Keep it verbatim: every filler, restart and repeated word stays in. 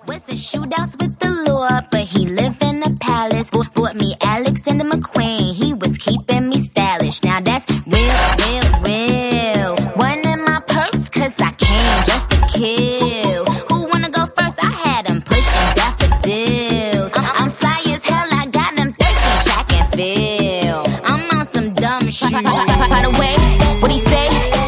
Was the shootouts with the Lord, but he lived in a palace. Bought, bought me Alexander McQueen, he was keeping me stylish. Now that's real, real, real. One in my purse, cause I came just to kill. Who wanna go first? I had them pushing daffodils. I'm, I'm fly as hell, I got them thirsty track and feel. I'm on some dumb shit. By the way, what he say?